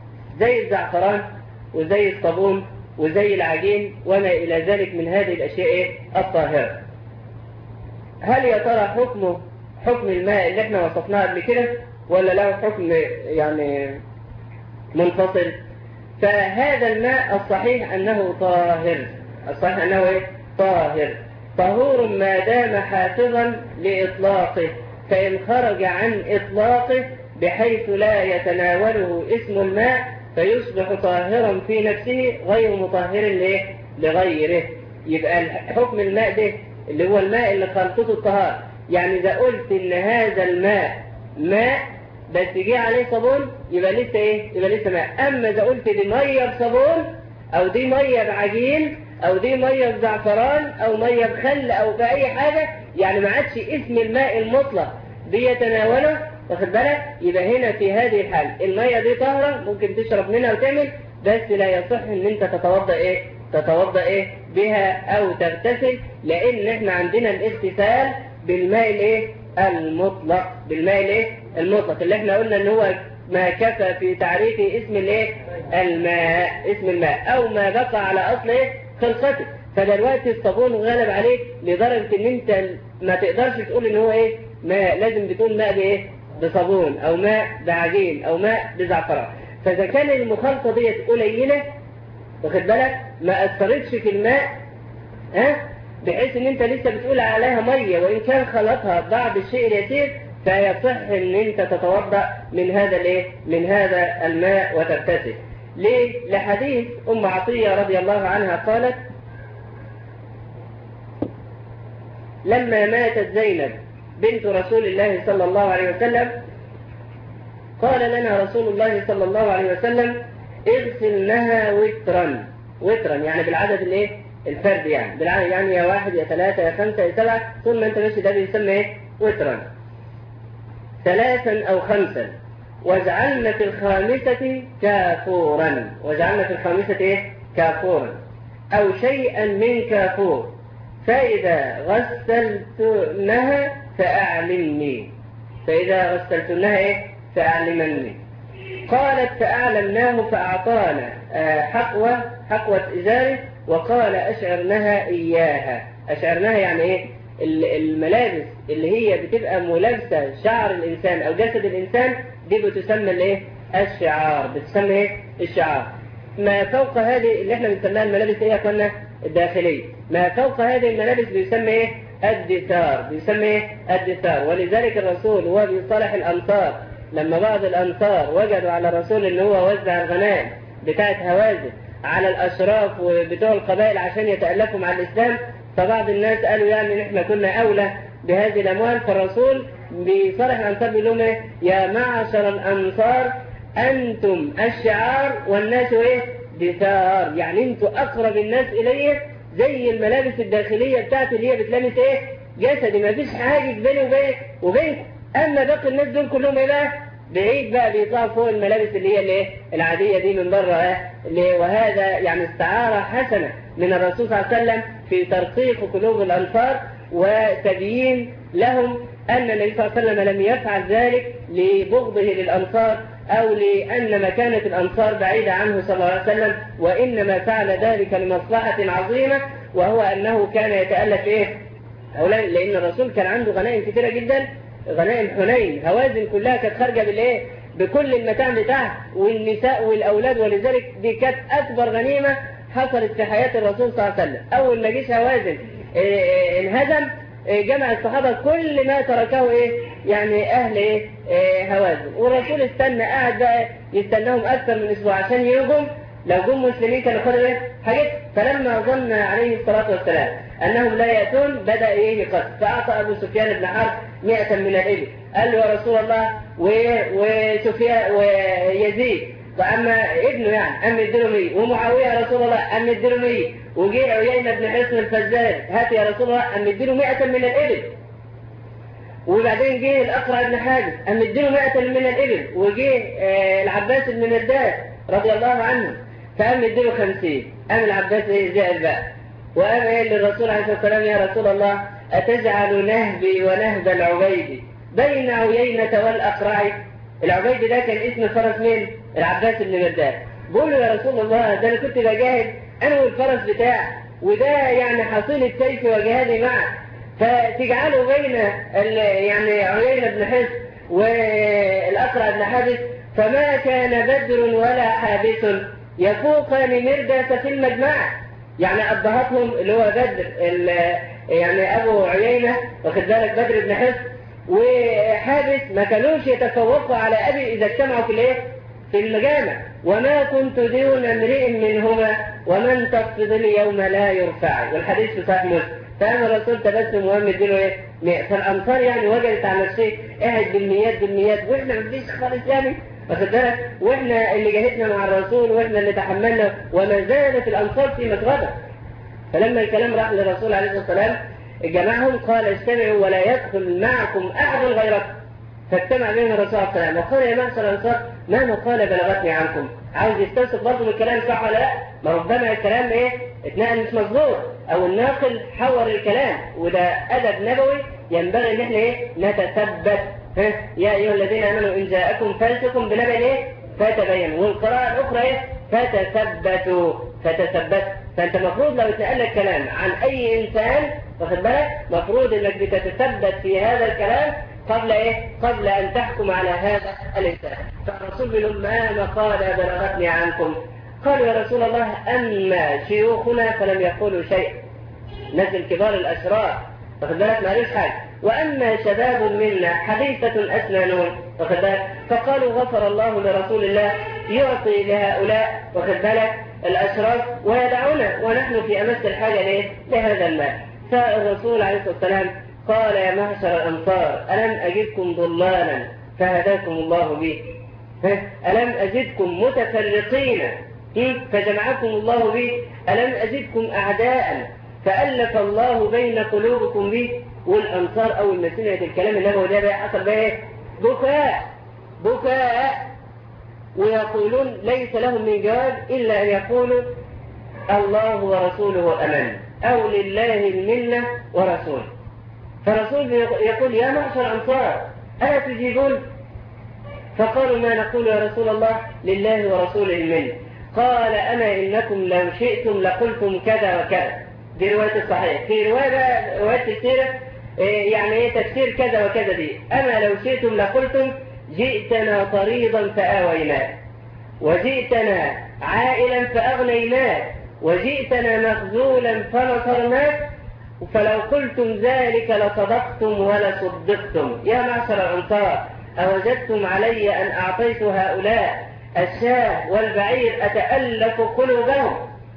S1: زي الزعفران وزي الصابون وزي العجين وما إلى ذلك من هذه الأشياء ايه؟ الطاهرة. هل يا ترى حكمه حكم الماء اللي احنا وصفناه قبل كده ولا له حكم يعني منفصل؟ فهذا الماء الصحيح أنه طاهر، الصحيح أنه إيه؟ طاهر، طهور ما دام حافظا لإطلاقه، فإن خرج عن إطلاقه بحيث لا يتناوله اسم الماء فيصبح طاهرا في نفسه غير مطهر لغيره. يبقى حكم الماء ده اللي هو الماء اللي خلطته الطهارة، يعني إذا قلت إن هذا الماء ماء بس جه عليه صابون يبقى لسه إيه؟ يبقى لسه ماء. أما إذا قلت دي مية بصابون أو دي مية بعجين أو دي مية بزعفران أو مية بخل أو بأي حاجة، يعني ما عادش اسم الماء المطلق بيتناوله، واخد بالك؟ يبقى هنا في هذه الحال المية دي طاهرة ممكن تشرب منها وتعمل، بس لا يصح إن أنت تتوضأ إيه؟ تتوضأ إيه؟ بها أو تغتسل، لأن إحنا عندنا الاغتسال بالماء الإيه؟ المطلق، بالماء الإيه؟ المطلق اللي إحنا قلنا إن هو ما كفى في تعريفه اسم الإيه؟ الماء، اسم الماء أو ما بقى على أصل إيه؟ خلقته. فدلوقتي الصابون غلب عليك لدرجة إن أنت ما تقدرش تقول إن هو إيه؟ ماء، لازم بتقول ماء بإيه؟ بصابون أو ماء بعجين أو ماء بزعفران. فإذا كان المخالطة ديت قليلة، واخد بالك؟ ما أثرتش في الماء، ها؟ بحيث إن أنت لسه بتقول عليها مية وإن كان خلطها بعض الشيء اليسير، فيصح إن أنت تتوضأ من هذا الإيه؟ من هذا الماء وتغتسل. ليه؟ لحديث أم عطية رضي الله عنها قالت: لما ماتت زينب بنت رسول الله صلى الله عليه وسلم قال لنا رسول الله صلى الله عليه وسلم: اغسلنها وترا، وترا يعني بالعدد الايه؟ الفرد، يعني بالعدد، يعني يا واحد يا ثلاثة يا خمسة يا سبعة، ثم انت ماشي ده بيسمى ايه؟ وترا، ثلاثا او خمسا، واجعلنا في الخامسة كافورا، واجعلنا في الخامسة ايه؟ كافورا او شيئا من كافور، فإذا غسلتنها فأعلمني، فإذا غسلتنها إيه؟ فأعلمني. قالت: فأعلمناه فأعطانا حقوة حقوة إزاره وقال: أشعرنها إياها. أشعرنها يعني إيه؟ الملابس اللي هي بتبقى ملابسة شعر الإنسان أو جسد الإنسان دي بتسمى الإيه؟ الشعار، بتسمى إيه؟ الشعار. ما فوق هذه اللي احنا بنسميها الملابس ايه يا اخوانا؟ الداخلية. ما فوق هذه الملابس بيسمى ايه؟ الدثار، بيسمى ايه؟ الدثار. ولذلك الرسول وهو بيصالح الأنصار لما بعض الأنصار وجدوا على الرسول ان هو وزع الغنائم بتاعت هوازن على الأشراف وبتوع القبائل عشان يتألفوا مع الإسلام، فبعض الناس قالوا يعني احنا كنا أولى بهذه الأموال، فالرسول بيصالح الأنصار بيقول لهم ايه؟ يا معشر الأنصار أنتم الشعار والناس إيه؟ دثار، يعني أنتم أقرب الناس إليه زي الملابس الداخلية بتاعتي اللي هي بتلامس إيه؟ جسدي، ما فيش حاجة بيني وبين وبينكم. أما باقي الناس دول كلهم إيه بقى؟ بعيد بقى، بيطلعوا فوق الملابس اللي هي الإيه؟ العادية دي من بره. إيه؟ وهذا يعني استعارة حسنة من الرسول صلى الله عليه وسلم في ترقيق قلوب الأنصار وتبيين لهم أن النبي صلى الله عليه وسلم لم يفعل ذلك لبغضه للأنصار أو لأن مكانة الأنصار بعيدة عنه صلى الله عليه وسلم، وإنما فعل ذلك لمصلحة عظيمة، وهو أنه كان يتألف إيه؟ أولا لأن الرسول كان عنده غنائم كثيرة جدا، غنائم حنين، هوازن كلها كانت خارجة بالإيه؟ بكل المتاع بتاعها والنساء والأولاد، ولذلك دي كانت أكبر غنيمة حصلت في حياة الرسول صلى الله عليه وسلم. أول ما جيش هوازن انهزم، جمع الصحابة كل ما تركه إيه؟ يعني أهل إيه؟ إيه هوازن، والرسول استنى، قاعد بقى يستناهم أكثر من أسبوع عشان يجوا، لو جم مسلمين كانوا خدوا إيه؟ حاجات. فلما ظن عليه الصلاة والسلام أنهم لا يأتون بدأ إيه؟ يقتل، فأعطى أبو سفيان بن حرب مئة من الإبل، قال له: يا رسول الله وسفيان ويزيد وأما ابنه يعني أم الدرمي ومعاوية يا رسول الله أم الدرمي، وجاء عيينة بن حصن الفزاز، هات يا رسول الله أم اديله مئة من الإبل. وبعدين جه الأقرع بن حاجز أم اديله مئة من الإبل، وجه آه العباس بن مرداس رضي الله عنه فأم اديله خمسين. أم العباس إيه زائل بقى، وأم إيه للرسول عليه الصلاة والسلام: يا رسول الله أتجعل نهبي ونهب العبيد بين عيينة والأقرع؟ العبيد ده كان اسم فرس مين؟ العباس بن مرداس. بقول له: يا رسول الله ده أنا كنت بجاهد أنا والفرس بتاعي، وده يعني حصيل السيف وجهادي معه، فتجعلوا بين يعني عيينة بن حصن والأقرع بن حابس فما كان بدر ولا حابس يفوقان مردة في المجمع. يعني أبهاتهم اللي هو بدر يعني أبو عيينة واخد بالك بدر بن حصن وحابس ما كانوش يتفوقوا على أبي إذا اجتمعوا في الايه؟ في المجامع. وما كنت دون امرئ منهما ومن تقصد اليوم لا يرفع. والحديث في صحيح مسلم. فأنا الرسول تبسم وهم يديله ايه؟ فالأنصار يعني وجدت على نفسه قاعد بالميات بالميات واحنا ما فيش خالص يعني واخد بالك واحنا اللي جاهدنا مع الرسول واحنا اللي تحملنا وما زالت الأنصار في مسغبة. فلما الكلام راح للرسول عليه الصلاة والسلام جمعهم قال استمعوا ولا يدخل معكم أحد غيركم. فاجتمع بهم الرسول صلى الله عليه وسلم وقال يا معشر الأنصار ما مقالة بلغتني عنكم. عاوز يستوثق برضه من الكلام صح ولا لا؟ ما ربما الكلام ايه؟ اتنقل مش مظبوط او الناقل حور الكلام وده أدب نبوي ينبغي ان احنا ايه؟ نتثبت. ها يا ايها الذين امنوا ان جاءكم فاسق بنبأ ايه؟ فتبينوا. والقراءة الأخرى ايه؟ فتثبتوا فتثبت. فانت مفروض لو اتنقل لك كلام عن اي انسان واخد بالك مفروض انك بتتثبت في هذا الكلام قبل ايه؟ قبل ان تحكم على هذا الانسان. فالرسول بيقول ما مقالة بلغتني عنكم. قالوا يا رسول الله اما شيوخنا فلم يقولوا شيء. نزل كبار الاشراف واخد بالك ما قالوش حاجه. واما شباب منا حديثة اسنانون واخد بالك فقالوا غفر الله لرسول الله يعطي لهؤلاء واخد بالك الاشراف ويدعونا ونحن في امس الحاجه ليه؟ لهذا المال. فالرسول عليه الصلاه والسلام قال يا معشر الأنصار ألم أجدكم ضلالا فهداكم الله به؟ ألم أجدكم متفرقين فجمعكم الله به؟ ألم أجدكم أعداء فألف الله بين قلوبكم به؟ والأنصار أول ما سمعت الكلام النبوي ده بقى حصل بقى إيه؟ بكاء بكاء ويقولون ليس لهم من جواب إلا أن يقولوا الله ورسوله أمن أو لله المنة ورسوله. فالرسول يقول يا معشر الأنصار ألا تجيبون؟ فقالوا ما نقول يا رسول الله لله ورسوله المنة. قال أنا إنكم لو شئتم لقلتم كذا وكذا. دي رواية الصحيح. في رواية رواية السيرة يعني ايه تفسير كذا وكذا دي. أنا لو شئتم لقلتم جئتنا طريضا فآويناه وجئتنا عائلا فأغنيناه وجئتنا مخذولا فنصرناه فلو قلتم ذلك لصدقتم ولصدقتم. يا معشر الأنصار أوجدتم علي أن أعطيت هؤلاء الشاة والبعير أتألف قلوبهم؟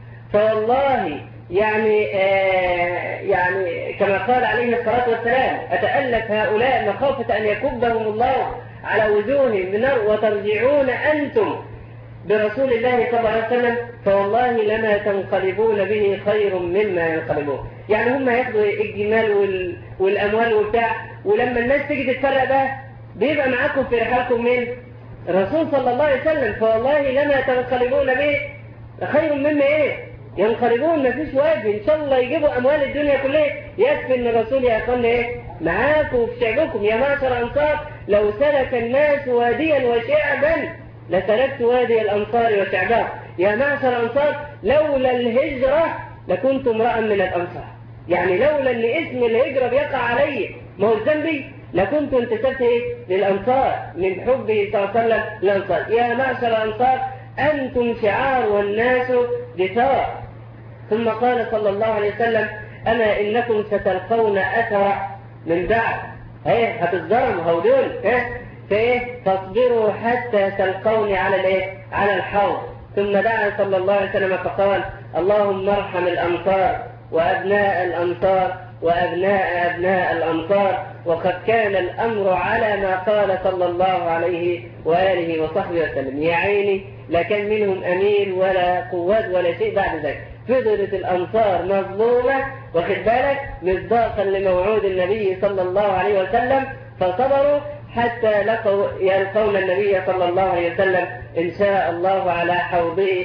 S1: فوالله يعني آه يعني كما قال عليه الصلاة والسلام أتألف هؤلاء مخافة أن يكبهم الله على وجوههم بنار وترجعون أنتم برسول الله صلى الله عليه وسلم فوالله لما تنقلبون به خير مما ينقلبون. يعني هم ياخدوا الجمال وال... والأموال وبتاع ولما الناس تيجي تتفرق بقى بيبقى معاكم في رحالكم من الرسول صلى الله عليه وسلم فوالله لما تنقلبون به خير مما ايه ينقلبون. ما فيش وجه ان شاء الله يجيبوا اموال الدنيا كلها يكفي ان الرسول يقول ايه معاكم في شعبكم. يا معشر الانصار لو سلك الناس واديا وشعبا لسلكت وادي الانصار وشعبها. يا معشر الانصار لولا الهجره لكنت امرأ من الانصار. يعني لولا ان اسم الهجره بيقع علي ما هو ذنبي لكنت انتسبت ايه للانصار من حبه صلى الله عليه وسلم للانصار. يا معشر الانصار انتم شعار والناس دثار. ثم قال صلى الله عليه وسلم اما انكم ستلقون اثر من بعد ايه هتتظلموا هودول ايه فايه تصبروا حتى تلقوني على الايه على الحوض. ثم دعا صلى الله عليه وسلم فقال اللهم ارحم الانصار وابناء الانصار وابناء ابناء الانصار. وقد كان الامر على ما قال صلى الله عليه واله وصحبه وسلم. يا عيني لا كان منهم امير ولا قوات ولا شيء بعد ذلك. فضلت الانصار مظلومه واخد بالك مصداقا لموعود النبي صلى الله عليه وسلم فصبروا حتى لقوا يلقون النبي صلى الله عليه وسلم إن شاء الله على حوضه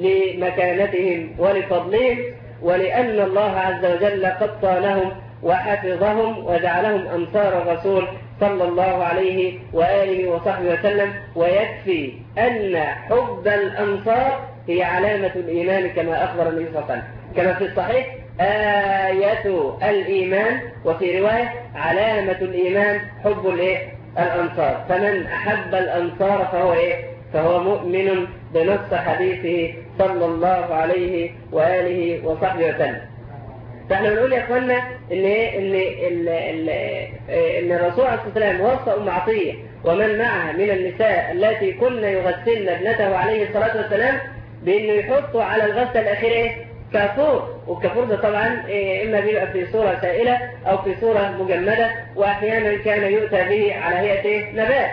S1: لمكانتهم ولفضلهم ولأن الله عز وجل قد صانهم وحفظهم وجعلهم أنصار الرسول صلى الله عليه وآله وصحبه وسلم. ويكفي أن حب الأنصار هي علامة الإيمان كما أخبر النبي صلى الله عليه وسلم كما في الصحيح آية الإيمان، وفي رواية علامة الإيمان حب الإيه؟ الأنصار. فمن أحب الأنصار فهو إيه؟ فهو مؤمن بنص حديثه صلى الله عليه وآله وصحبه وسلم. فاحنا بنقول يا اخوانا ان ايه ان ال ال ان الرسول عليه الصلاه والسلام وصى ام عطيه ومن معها من النساء التي كن يغسلن ابنته عليه الصلاه والسلام بانه يحطوا على الغسل الاخير ايه؟ كافور. والكافور ده طبعا إيه اما بيبقى في صوره سائله او في صوره مجمده، واحيانا كان يؤتى به على هيئه ايه؟ نبات.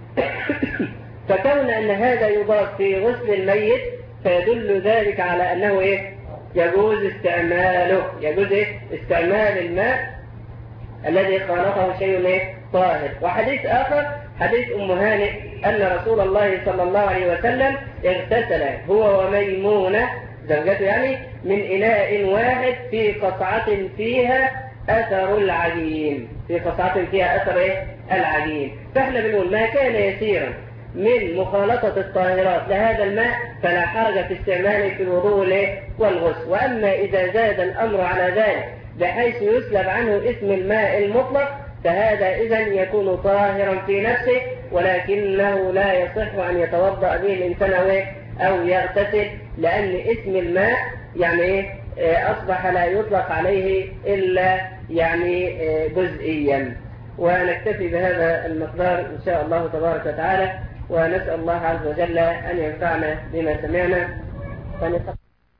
S1: فكون ان هذا يضاف في غسل الميت فيدل ذلك على انه ايه؟ يجوز استعماله، يجوز إيه؟ استعمال الماء الذي خالطه شيء إيه؟ طاهر. وحديث آخر حديث أم هانئ أن رسول الله صلى الله عليه وسلم اغتسل هو وميمونة زوجته يعني من إناء واحد في قصعة فيها أثر العجين، في قصعة فيها أثر إيه؟ العجين. فإحنا بنقول ما كان يسيرا من مخالطة الطاهرات لهذا الماء فلا حرج في استعماله في الوضوء والغسل. وأما إذا زاد الأمر على ذلك بحيث يسلب عنه اسم الماء المطلق فهذا إذن يكون طاهرا في نفسه، ولكنه لا يصح أن يتوضأ به الإنسان أو يغتسل، لأن اسم الماء يعني إيه أصبح لا يطلق عليه إلا يعني جزئيا. ونكتفي بهذا المقدار إن شاء الله تبارك وتعالى، ونسأل الله عز وجل أن ينفعنا بما سمعنا ونتقبل.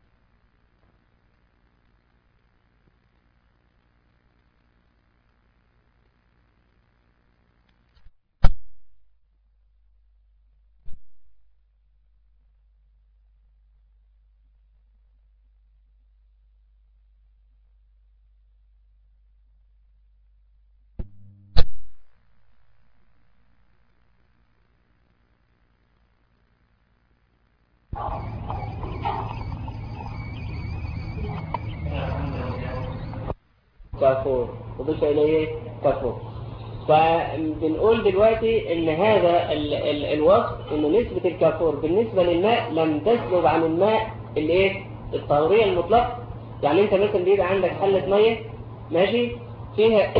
S1: كافور وضيف إليه كافور. فبنقول دلوقتي ان هذا ال ال الوصف ان نسبة الكافور بالنسبة للماء لم تسلب عن الماء الايه الطهورية المطلقة. يعني انت مثلا بيبقى عندك حلة مية ماشي فيها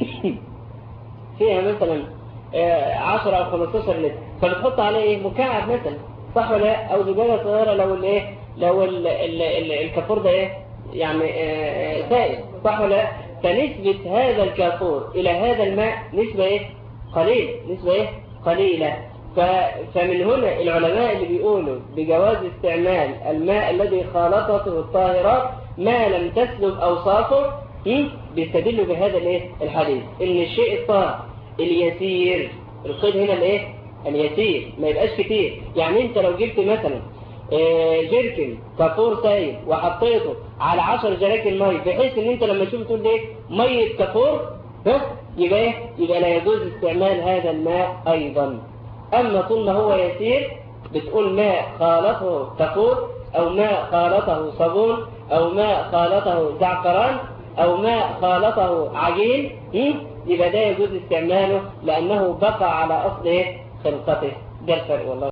S1: فيها مثلا عشرة او خمستاشر لتر، فبتحط عليه ايه مكعب مثلا، صح ولا لا؟ او زجاجة صغيرة لو الايه لو ال ال ال الكافور ده ايه يعني سائل، صح ولا لا؟ فنسبة هذا الكافور إلى هذا الماء نسبة إيه؟ قليل، نسبة إيه؟ قليلة. فمن هنا العلماء اللي بيقولوا بجواز استعمال الماء الذي خالطته الطاهرات ما لم تسلب أوصافه بيستدلوا بهذا الإيه؟ الحديث إن الشيء الطاهر اليسير، القيد هنا الإيه؟ اليسير ما يبقاش كتير. يعني أنت لو جبت مثلا جيركن كافور سائل وحطيته على عشر جراكن ميه بحيث ان انت لما تشوف تقول ايه ميه كافور ها يبقى ايه يبقى لا يجوز استعمال هذا الماء ايضا. اما طول ما هو يسير بتقول ماء خالطه كافور او ماء خالطه صابون او ماء خالطه زعفران او ماء خالطه عجين يبقى ده يجوز استعماله لانه بقى على اصل خلقته. ده الفرق والله.